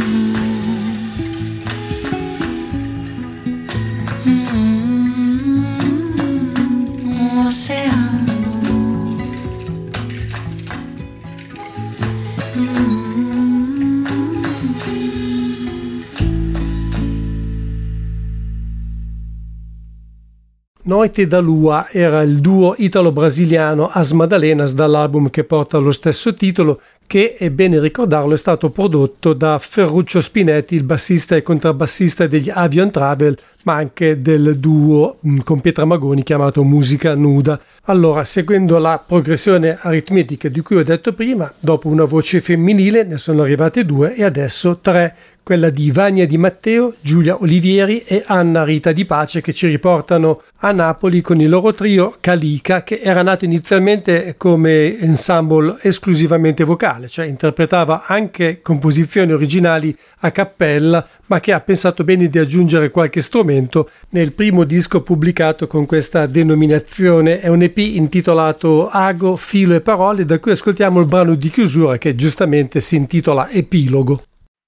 Um oceano. Noite da Lua era il duo italo-brasiliano As Madalenas dall'album che porta lo stesso titolo, che, è bene ricordarlo, è stato prodotto da Ferruccio Spinetti, il bassista e contrabbassista degli Avion Travel, ma anche del duo con Pietra Magoni chiamato Musica Nuda. Allora, seguendo la progressione aritmetica di cui ho detto prima, dopo una voce femminile ne sono arrivate 2 e adesso 3, quella di Vania Di Matteo, Giulia Olivieri e Anna Rita Di Pace, che ci riportano a Napoli con il loro trio Calica, che era nato inizialmente come ensemble esclusivamente vocale, cioè interpretava anche composizioni originali a cappella, ma che ha pensato bene di aggiungere qualche strumento nel primo disco pubblicato con questa denominazione. È un EP intitolato Ago, Filo e Parole, da cui ascoltiamo il brano di chiusura che giustamente si intitola Epilogo.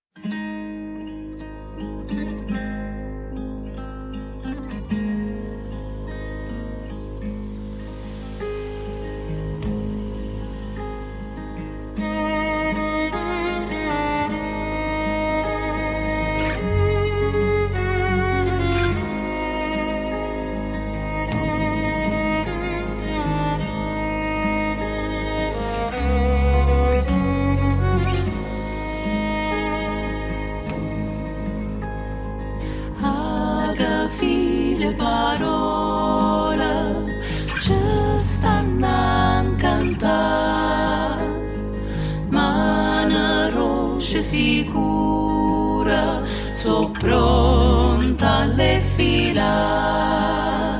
Sicura, so pronta alle fila,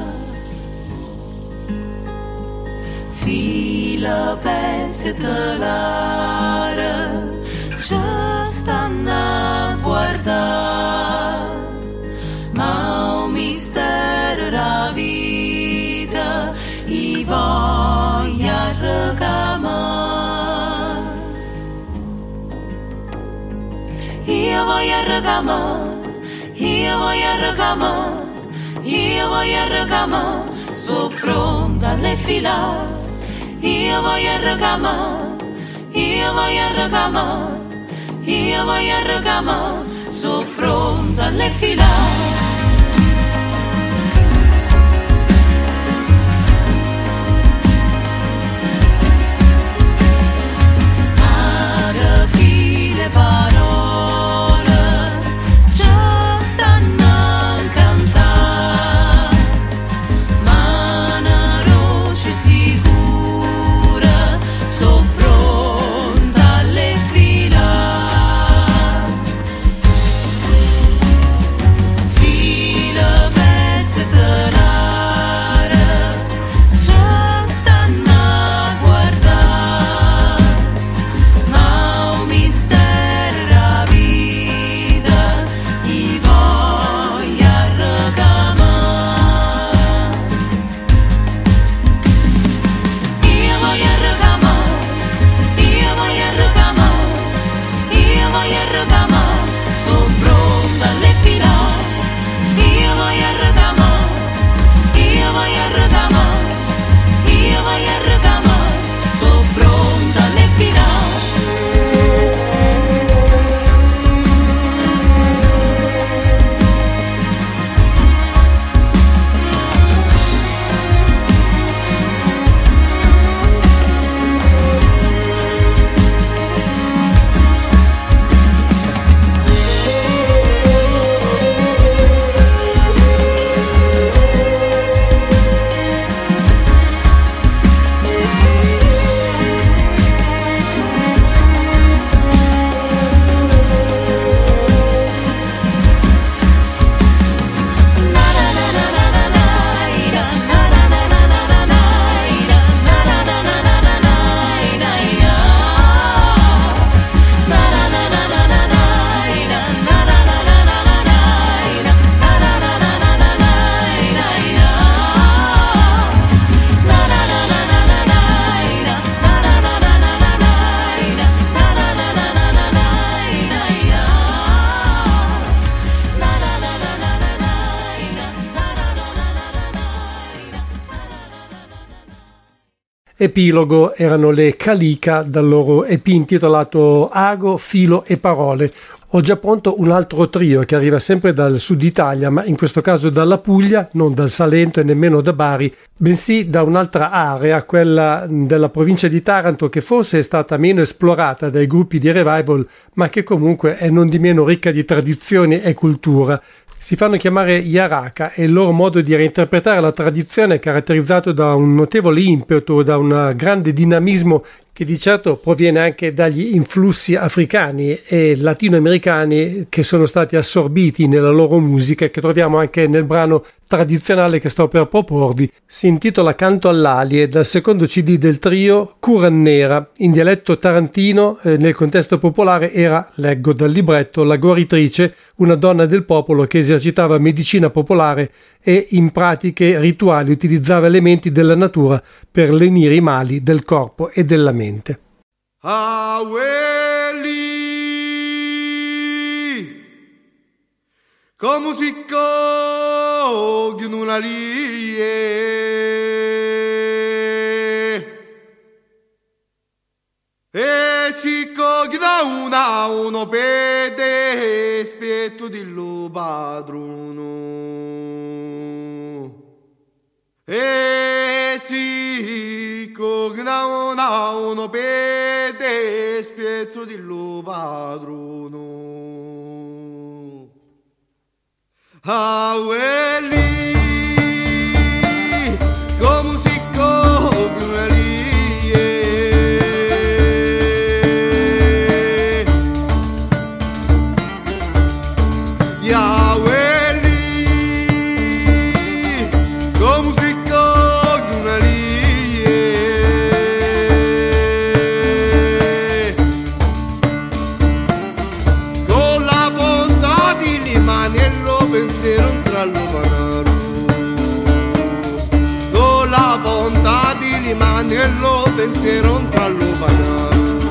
fila pezzi telare, ci stanno a guardare, ma un mistero la vita, i voglia recamare. Io voglio recamare, io voglio recamare, io voglio recamare, so pronta alle fila. Io voglio recamare, io voglio recamare, io voglio recamare, so pronta alle fila. Epilogo erano le Calica dal loro EP intitolato Ago, Filo e Parole. Ho già pronto un altro trio che arriva sempre dal sud Italia, ma in questo caso dalla Puglia, non dal Salento e nemmeno da Bari, bensì da un'altra area, quella della provincia di Taranto, che forse è stata meno esplorata dai gruppi di revival, ma che comunque è non di meno ricca di tradizioni e cultura. Si fanno chiamare Yaraka e il loro modo di reinterpretare la tradizione è caratterizzato da un notevole impeto, da un grande dinamismo che di certo proviene anche dagli influssi africani e latinoamericani che sono stati assorbiti nella loro musica e che troviamo anche nel brano tradizionale che sto per proporvi. Si intitola Canto all'ali e dal secondo CD del trio Curannera, in dialetto tarantino, nel contesto popolare era, leggo dal libretto, la guaritrice, una donna del popolo che esercitava medicina popolare e in pratiche rituali utilizzava elementi della natura per lenire i mali del corpo e della mente. Abueli, come si coglie una lie, e si coglie da uno pede spetto di lo padrono. E si cogna uno pede spetto di lo padrono. Abueli, come si cogna lie, Abueli, come si con la bontà di rimanerlo pensiero tra lo banale.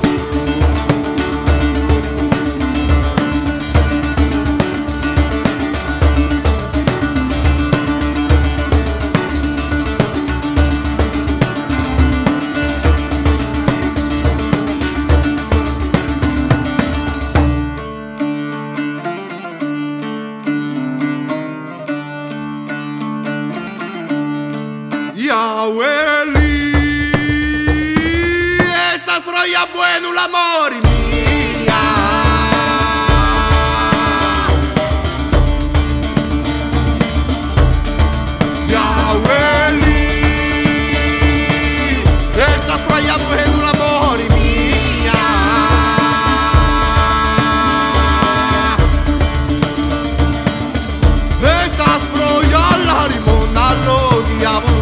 Abueli, esta troia bueno l'amore mia. Abueli, esta troia bueno l'amore mia. Esta troia la rimona lo diavolo.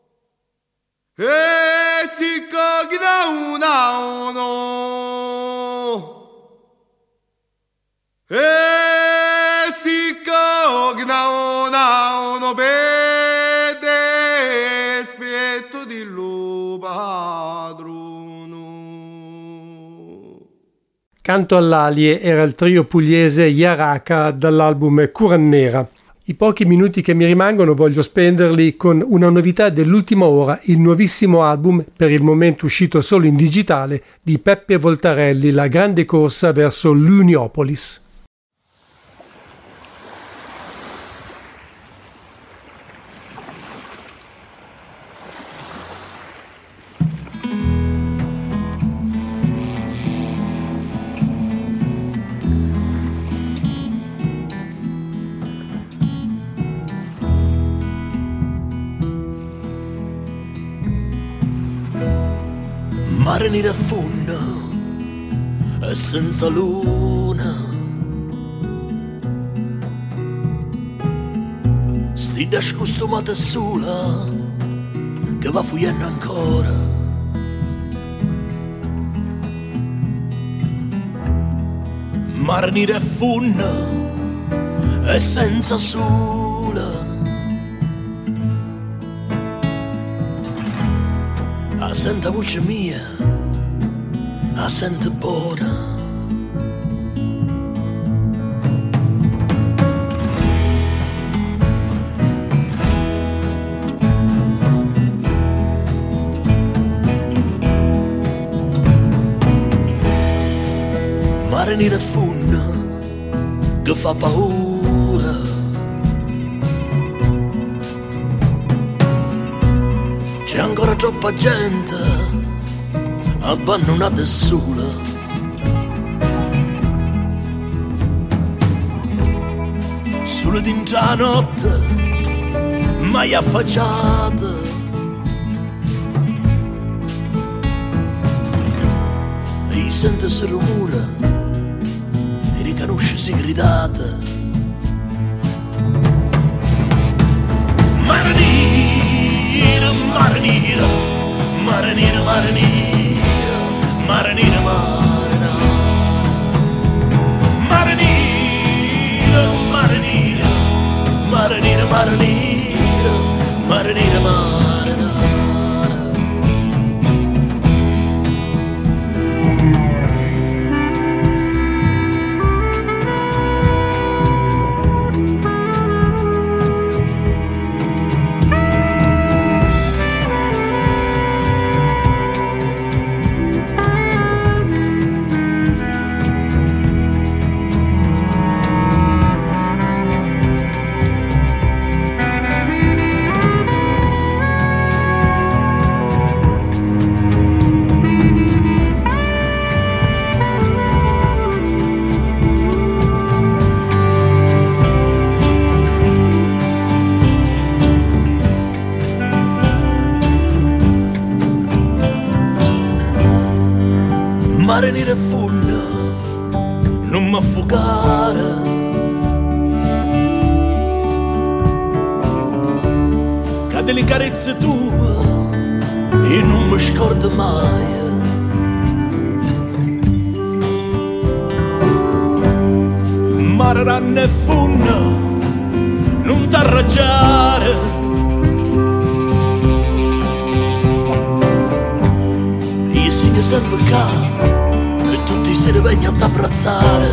E si cogna una uno Canto all'Alie era il trio pugliese Yaraka dall'album Curannera. I pochi minuti che mi rimangono voglio spenderli con una novità dell'ultima ora, il nuovissimo album, per il momento uscito solo in digitale, di Peppe Voltarelli, La grande corsa verso l'Uniopolis. Mare nero a fondo e senza luna, sti scostumata sola che va fuggendo ancora. Mare nero a fondo e senza sola, senta voce mia, sente buona. Mare nero e fondo che fa paura, c'è ancora troppa gente abbandonata e sola. Solo dentro la notte mai affacciata, e sente il rumore e riconosce si gridata. Mare nero, mare nero, mare nero, mare nero, mare nero, mare nero, mare nero, mare nero, mare nero, mare nero, mare nero, mare nero. Mare nero e fondo, non mi affogare, che delle carezze tue e non mi scordo mai. Mare ranno e fondo, non t'arraggiare, io segno sempre che tutti si rivegno ad abbracciare.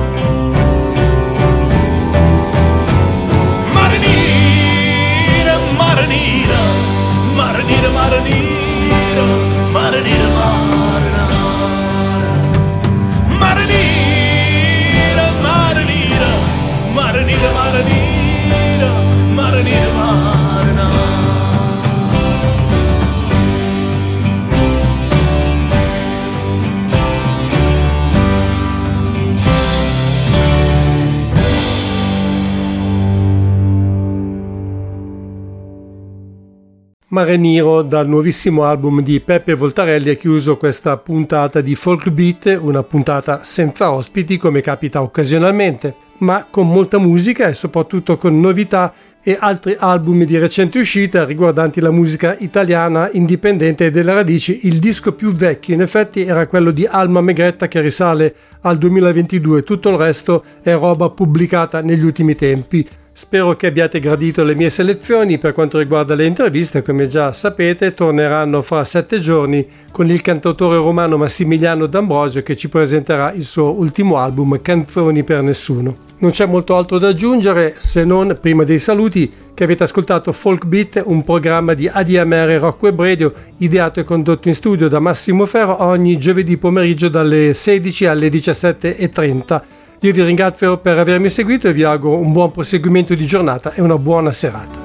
Mare nero, mare nero, mare nero, mare nero, mare nero, mare nero, mare nero, mare nero, mare nero, mare nero, mare nero, mare nero. Mare Nero dal nuovissimo album di Peppe Voltarelli ha chiuso questa puntata di Folk Beat, una puntata senza ospiti come capita occasionalmente, ma con molta musica e soprattutto con novità e altri album di recente uscita riguardanti la musica italiana indipendente e delle radici. Il disco più vecchio in effetti era quello di Alma Megretta, che risale al 2022, tutto il resto è roba pubblicata negli ultimi tempi. Spero che abbiate gradito le mie selezioni. Per quanto riguarda le interviste, come già sapete, torneranno fra 7 giorni con il cantautore romano Massimiliano D'Ambrosio, che ci presenterà il suo ultimo album Canzoni per Nessuno. Non c'è molto altro da aggiungere, se non, prima dei saluti, che avete ascoltato Folk Beat, un programma di ADMR Rock Web Radio, ideato e condotto in studio da Massimo Ferro ogni giovedì pomeriggio dalle 16 alle 17:30. Io vi ringrazio per avermi seguito e vi auguro un buon proseguimento di giornata e una buona serata.